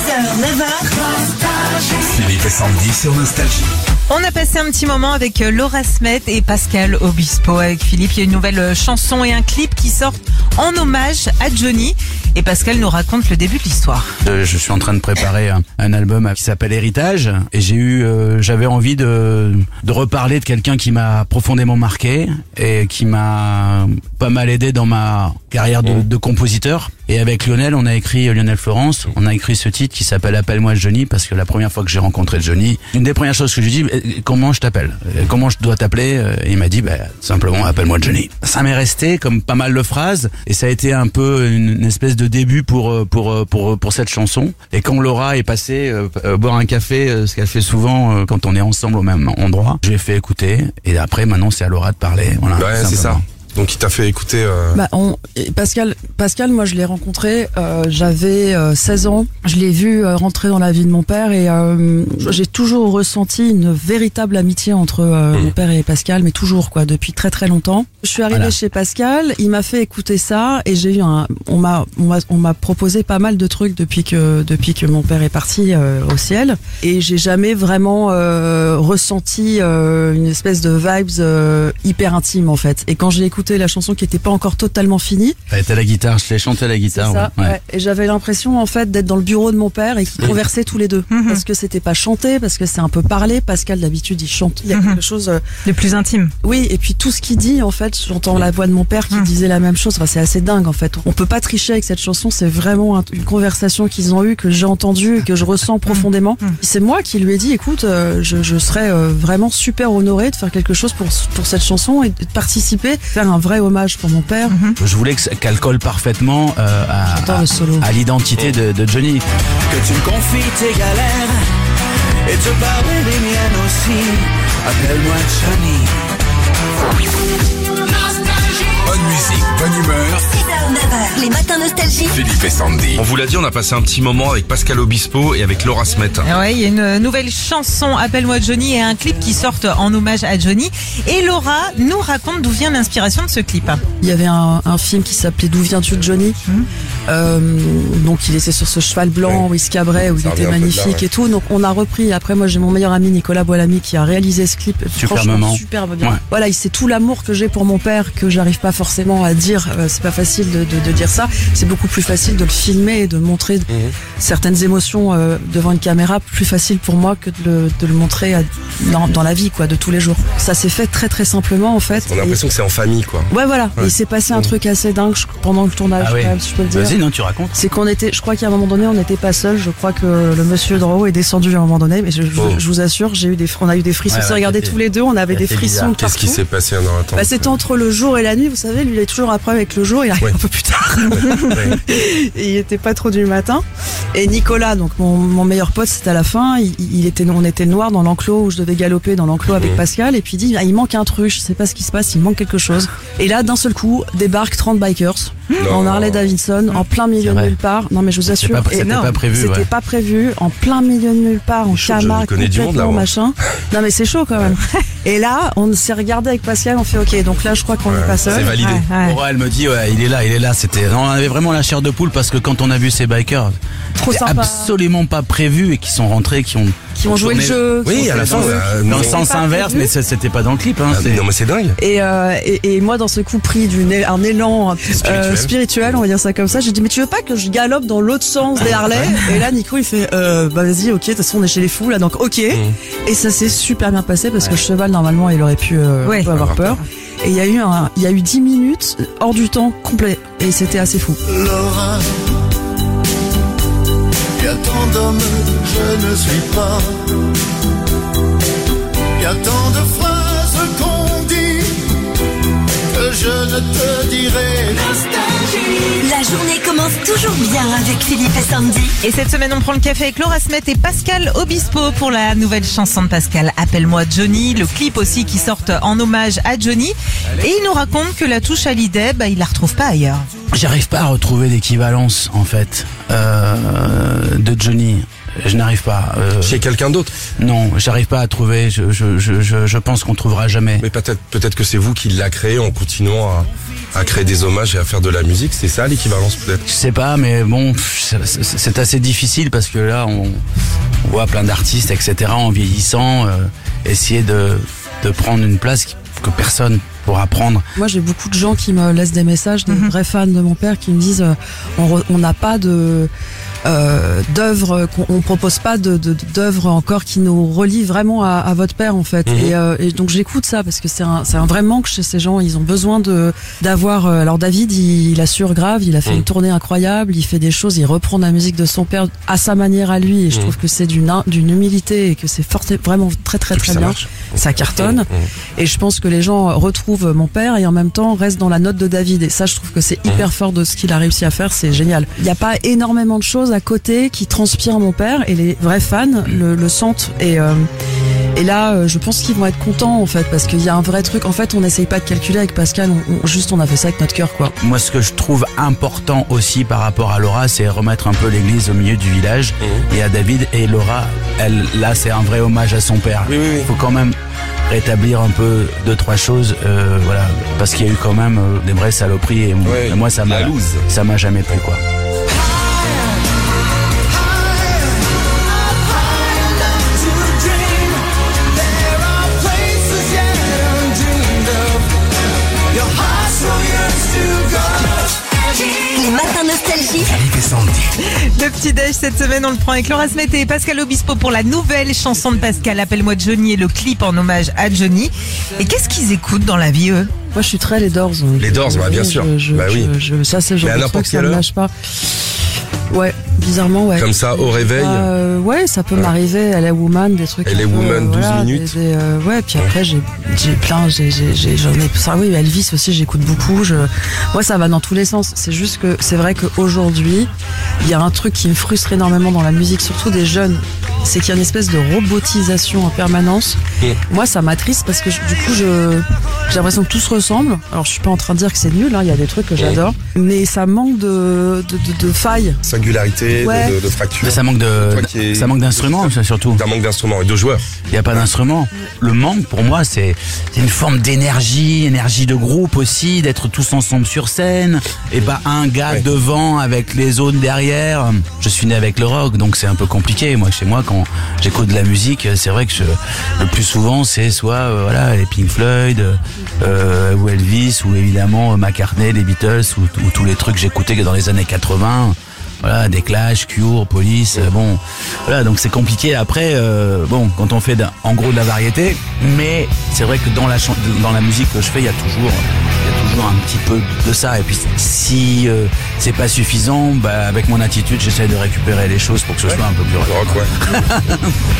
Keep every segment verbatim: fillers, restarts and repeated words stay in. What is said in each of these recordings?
heures, neuf heures. Philippe et Sandy sur Nostalgie. On a passé un petit moment avec Laura Smet et Pascal Obispo. Avec Philippe, il y a une nouvelle chanson et un clip qui sortent en hommage à Johnny. Et Pascal nous raconte le début de l'histoire. Euh, je suis en train de préparer un, un album qui s'appelle Héritage. Et j'ai eu, euh, j'avais envie de, de reparler de quelqu'un qui m'a profondément marqué et qui m'a pas mal aidé dans ma carrière de, de compositeur. Et avec Lionel, on a écrit, Lionel Florence, on a écrit ce titre qui s'appelle Appelle-moi Johnny, parce que la première fois que j'ai rencontré Johnny, une des premières choses que je lui dis, comment je t'appelle? Comment je dois t'appeler? Et il m'a dit, bah, simplement, appelle-moi Johnny. Ça m'est resté comme pas mal de phrases, et ça a été un peu une, une espèce de début pour, pour, pour, pour cette chanson. Et quand Laura est passée euh, euh, boire un café, euh, ce qu'elle fait souvent euh, quand on est ensemble au même endroit, je l'ai fait écouter, et après, maintenant, c'est à Laura de parler. Voilà, ouais, c'est ça. Donc il t'a fait écouter euh... bah, on, Pascal, Pascal, moi je l'ai rencontré, euh, j'avais euh, seize ans, je l'ai vu euh, rentrer dans la vie de mon père et euh, j'ai toujours ressenti une véritable amitié entre euh, mmh. mon père et Pascal, mais toujours quoi, depuis très très longtemps. Je suis arrivée voilà. chez Pascal, il m'a fait écouter ça et j'ai eu un, on m'a, on m'a, on m'a proposé pas mal de trucs depuis que depuis que mon père est parti euh, au ciel et j'ai jamais vraiment euh, ressenti euh, une espèce de vibes euh, hyper intime en fait. Et quand j'ai écouté la chanson qui était pas encore totalement finie. Elle était à la guitare, je l'ai chanté à la guitare. Ça, ouais. Ouais. Et j'avais l'impression en fait d'être dans le bureau de mon père et qu'ils conversaient tous les deux. Mm-hmm. Parce que c'était pas chanté, parce que c'est un peu parlé. Pascal d'habitude il chante. Il y a mm-hmm. quelque chose euh... de plus intime. Oui, et puis tout ce qu'il dit en fait, j'entends la voix de mon père qui mm. disait la même chose. Enfin, c'est assez dingue en fait. On peut pas tricher avec cette chanson. C'est vraiment un, une conversation qu'ils ont eue, que j'ai entendue et que je ressens profondément. Mm. C'est moi qui lui ai dit, écoute, euh, je, je serais euh, vraiment super honorée de faire quelque chose pour pour cette chanson et de participer, faire un vrai hommage pour mon père. Mm-hmm. Je voulais qu'elle colle parfaitement euh, à, à, à l'identité de, de Johnny. Que tu me confies tes galères et te parles des miennes aussi. Appelle-moi Johnny. Bonne musique, bonne humeur. six heures, neuf heures, les matins Nostalgie. Philippe et Sandy. On vous l'a dit, on a passé un petit moment avec Pascal Obispo et avec Laura Smet. Ouais, il y a une nouvelle chanson, Appelle-moi Johnny, et un clip qui sortent en hommage à Johnny. Et Laura nous raconte d'où vient l'inspiration de ce clip. Il y avait un, un film qui s'appelait D'où viens-tu Johnny mmh. euh, Donc il était sur ce cheval blanc ouais. où il se cabrait, où ça il était magnifique là, ouais. et tout. Donc on a repris. Après moi j'ai mon meilleur ami Nicolas Boilamy qui a réalisé ce clip. Super maman. Superbe bien. Ouais. Voilà, c'est tout l'amour que j'ai pour mon père que j'arrive pas forcément à dire. Euh, c'est pas facile de, de, de dire ça. C'est beaucoup plus facile de le filmer et de montrer mmh. certaines émotions euh, devant une caméra. Plus facile pour moi que de le, de le montrer à, dans, dans la vie quoi, de tous les jours. Ça s'est fait très très simplement en fait. On a l'impression et... que c'est en famille quoi. Ouais voilà. Ouais. Il s'est passé un mmh. truc assez dingue pendant le tournage. Ah oui. Quand même, si je peux le dire. Vas-y, non, tu racontes. C'est qu'on était, je crois qu'à un moment donné, on n'était pas seul. Je crois que le monsieur d'en haut est descendu à un moment donné, mais je, oh. je, je vous assure, j'ai eu des, on a eu des frissons. Ouais, on s'est ouais, regardés tous les deux, on avait des frissons. Qu'est-ce qui s'est passé dans la temps bah, c'était entre le jour et la nuit, vous savez, lui il est toujours après avec le jour, il arrive ouais. un peu plus tard. ouais. Et il était pas trop du matin. Et Nicolas, donc mon, mon meilleur pote, c'était à la fin. Il, il était, on était noir dans l'enclos où je devais galoper dans l'enclos avec mmh. Pascal. Et puis il dit, ah, il manque un truc, je sais pas ce qui se passe, il manque quelque chose. Et là, d'un seul coup, débarquent trente bikers. Non. En Harley Davidson, en plein milieu de nulle part. Non mais je vous assure, c'était pas, pas prévu. C'était ouais. pas prévu, en plein milieu de nulle part, en Camargue, complètement machin. Non mais c'est chaud quand même. Et là, on s'est regardé avec Pascal, on fait ok, donc là je crois qu'on ouais, est pas seul. C'est validé. Ouais, ouais. Laura, elle me dit ouais, il est là, il est là. C'était, on avait vraiment la chair de poule parce que quand on a vu ces bikers, trop sympa, absolument pas prévu et qui sont rentrés, qui ont qui ont joué le jeu. Oui, à la fin, euh, dans le sens inverse, mais c'était pas dans le clip. Hein, ah, non, mais c'est dingue. Et, euh, et, et moi, dans ce coup pris d'un un élan spirituel. Euh, spirituel, on va dire ça comme ça, j'ai dit mais tu veux pas que je galope dans l'autre sens des Harley? Et là, Nico il fait euh, bah vas-y, ok, de toute façon on est chez les fous là, donc ok. Mm. Et ça s'est super bien passé parce ouais. que le cheval normalement il aurait pu euh, ouais. avoir peur. Et il y a eu un, il y a eu dix minutes hors du temps complet et c'était assez fou. Laura, il y a tant d'hommes, je ne suis pas. Il y a tant de phrases qu'on dit que je ne te dirai. La journée commence toujours bien avec Philippe et Sandy. Et cette semaine, on prend le café avec Laura Smet et Pascal Obispo pour la nouvelle chanson de Pascal, Appelle-moi Johnny. Le clip aussi qui sort en hommage à Johnny. Et il nous raconte que la touche Hallyday, bah, il la retrouve pas ailleurs. J'arrive pas à retrouver d'équivalence, en fait, euh, de Johnny. je n'arrive pas. Euh, Chez quelqu'un d'autre. non, j'arrive pas à trouver. Je, je, je, je, je pense qu'on trouvera jamais. Mais peut-être, peut-être que c'est vous qui l'a créé en continuant à, à créer des hommages et à faire de la musique. C'est ça l'équivalence peut-être. Je sais pas, mais bon, c'est- c'est c'est assez difficile parce que là, on, on voit plein d'artistes, et cetera, en vieillissant, euh, essayer de, de prendre une place qui- que personne pourra prendre. Moi, j'ai beaucoup de gens qui me laissent des messages, des vrais fans de mon père, qui me disent euh, on re- on n'a pas de euh, d'œuvres, qu'on- on propose pas de de- d'œuvres encore qui nous relient vraiment à, à votre père en fait. Mhm. Et, euh, et donc j'écoute ça parce que c'est un c'est un vrai manque chez ces gens. Ils ont besoin de d'avoir. euh, alors David, il, il assure grave, il a fait Mhm. une tournée incroyable, il fait des choses, il reprend la musique de son père à sa manière à lui. Et je Mhm. trouve que c'est d'une in- d'une humilité et que c'est fort, vraiment très très Et puis très ça bien. marche. Ça cartonne. Mmh. Et je pense que les gens retrouvent mon père et en même temps restent dans la note de David. Et ça, je trouve que c'est hyper fort de ce qu'il a réussi à faire. C'est génial. Il n'y a pas énormément de choses à côté qui transpirent mon père et les vrais fans le, le sentent. Et, euh, et là, euh, je pense qu'ils vont être contents en fait parce qu'il y a un vrai truc. En fait, on n'essaye pas de calculer avec Pascal. On, on- juste, on a fait ça avec notre cœur, quoi. Moi, ce que je trouve important aussi par rapport à Laura, c'est remettre un peu l'église au milieu du village et à David. Et Laura, elle, là, c'est un vrai hommage à son père. Oui, oui, oui. Il faut quand même rétablir un peu deux trois choses, euh, voilà, parce qu'il y a eu quand même euh, des vraies saloperies et moi- Ouais, moi ça m'a la loose. ça m'a jamais plu quoi. Les matins nostalgie. Philippe et Sandy. Le petit déj cette semaine, on le prend avec Laura Smet et Pascal Obispo pour la nouvelle chanson de Pascal, Appelle-moi Johnny, et le clip en hommage à Johnny. Et qu'est-ce qu'ils écoutent dans la vie, eux? Moi, je suis très les Doors. donc, Les Doors, euh, bah, bien je- sûr. je- Bah oui. je- je- ça, c'est le genre Mais à de n'importe truc, ça quelle me heure. lâche pas. Ouais, bizarrement, ouais. Comme ça, au réveil. Euh, ouais, ça peut m'arriver. Elle est woman, des trucs. Elle un est peu, woman, douze voilà, minutes. des- des, euh, ouais, puis après, j'ai, j'ai plein, j'ai, j'ai, j'ai- j'en ai, ça, oui, Elvis aussi, j'écoute beaucoup. Je, moi, ça va dans tous les sens. C'est juste que c'est vrai qu'aujourd'hui, il y a un truc qui me frustre énormément dans la musique, surtout des jeunes. C'est qu'il y a une espèce de robotisation en permanence. Mm. Moi, ça m'attriste parce que je- du coup, je, j'ai l'impression que tout se ressemble. Alors, je suis pas en train de dire que c'est nul, hein, il y a des trucs que j'adore. Mais ça manque de, de, de, de failles. Singularité, Ouais. de, de, de fracture. Mais ça manque de Toi qui es- ça manque d'instruments ça, surtout. D'un manque d'instruments et de joueurs. Il n'y a pas d'instrument. Le manque, pour moi, c'est c'est une forme d'énergie, énergie de groupe aussi, d'être tous ensemble sur scène, et pas un gars Ouais. devant avec les autres derrière. Je suis né avec le rock, donc c'est un peu compliqué. Moi, chez moi, quand j'écoute de la musique, c'est vrai que je, le plus souvent, c'est soit euh, voilà les Pink Floyd, euh, ou Elvis, ou évidemment euh, McCartney, les Beatles, ou, ou tous les trucs que j'écoutais dans les années quatre-vingts. Voilà, des Clash, Cure, Police, euh, bon, voilà, donc c'est compliqué après, euh, bon, quand on fait d'un- en gros de la variété, mais c'est vrai que dans la chan- dans la musique que je fais, il y a toujours, il y a toujours un petit peu de ça. Et puis si euh, c'est pas suffisant, bah avec mon attitude, j'essaie de récupérer les choses pour que ce soit un peu plus Le rock, ouais.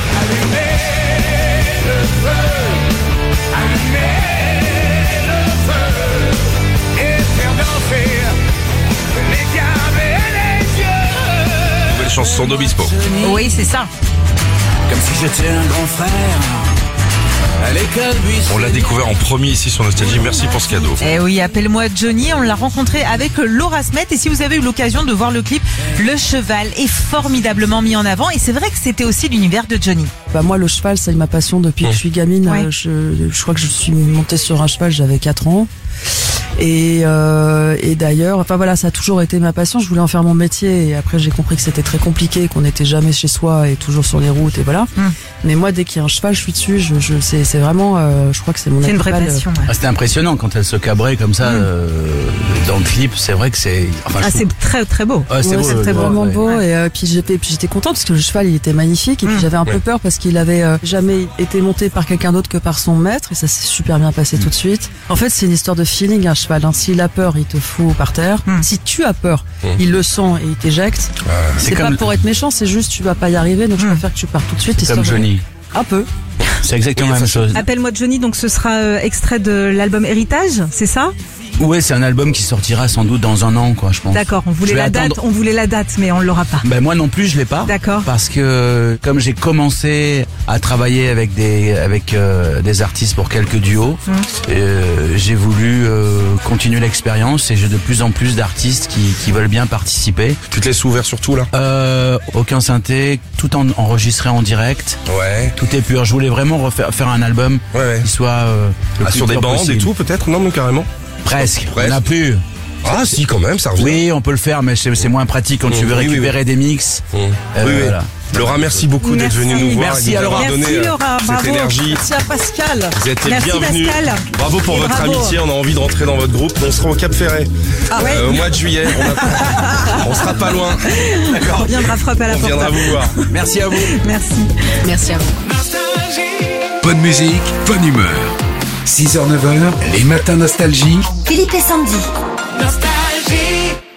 Nouvelle chanson d'Obispo. Oui, c'est ça. Comme si j'étais un grand frère. À l'école, On l'a découvert en premier ici sur Nostalgie. Merci pour ce cadeau. Eh oui, Appelle-moi Johnny, on l'a rencontré avec Laura Smet. Et si vous avez eu l'occasion de voir le clip, le cheval est formidablement mis en avant. Et c'est vrai que c'était aussi l'univers de Johnny. Bah moi, le cheval, c'est ma passion depuis que je suis gamine. Ouais. Euh, Je, je crois que je suis montée sur un cheval, j'avais quatre ans. Et, euh, et d'ailleurs, enfin voilà, ça a toujours été ma passion. Je voulais en faire mon métier. Et après, j'ai compris que c'était très compliqué, qu'on n'était jamais chez soi et toujours sur les routes. Et voilà. Mm. Mais moi, dès qu'il y a un cheval, je suis dessus. Je, je, c'est, c'est vraiment, euh, je crois que c'est mon C'est une vraie animal, euh, passion. ouais. Ah, c'était impressionnant quand elle se cabrait comme ça euh, dans le clip. C'est vrai que c'est. Enfin, Ah, je c'est trouve- très très beau. Ouais, c'est Ouais, beau, c'était le- vraiment ouais. beau et euh, puis j'étais puis j'étais contente parce que le cheval il était magnifique et puis Mm. j'avais un peu Ouais. peur parce qu'il avait euh, jamais été monté par quelqu'un d'autre que par son maître et ça s'est super bien passé tout de suite. En fait c'est une histoire de feeling un cheval. Hein. S'il a peur il te fout par terre. Mm. Si tu as peur Mm. il le sent et il t'éjecte. C'est pas comme- pour être méchant c'est juste tu vas pas y arriver donc je Mm. préfère que tu pars tout de suite. Comme histoire de- Johnny. Un peu. C'est exactement la même chose. Appelle-moi Johnny, donc ce sera euh, extrait de l'album Héritage, c'est ça? Ouais, c'est un album qui sortira sans doute dans un an, quoi, je pense. D'accord, on voulait Je vais la date, attendre- on voulait la date, mais on l'aura pas. Ben moi non plus, je l'ai pas. D'accord. Parce que comme j'ai commencé à travailler avec des avec euh, des artistes pour quelques duos, Mmh. euh, j'ai voulu euh, continuer l'expérience et j'ai de plus en plus d'artistes qui qui veulent bien participer. Tu te laisses ouvert sur tout là? Euh, aucun synthé, tout en, enregistré en direct. Ouais. Tout est pur. Je voulais vraiment refaire faire un album Ouais, ouais. qui soit euh, le Ah, plus sur des pur bandes possible. et tout peut-être? Non, non, carrément. Presque. Presque. On n'a plus. Ah si, quand même, ça revient. Oui, on peut le faire, mais c'est c'est moins pratique quand Mmh, tu veux oui, oui, récupérer des mix. Mmh. Euh, oui, oui. voilà. Laura, merci beaucoup d'être Merci. venue nous voir Merci et de à nous avoir Laura. donné Merci euh, Laura, cette bravo. énergie. Merci à Pascal. Vous êtes les Merci, bienvenus. Pascal. Bravo pour Et votre bravo. amitié. On a envie de rentrer dans votre groupe. On sera au Cap Ferret Ah ouais. euh, au mois de juillet. On, a... on sera pas loin. On viendra frapper à la On porte. viendra vous voir. Merci à vous. Merci. Merci à vous. Bonne musique, bonne humeur. six heures neuf heures, les matins nostalgie. Philippe et Sandy. Nostalgie.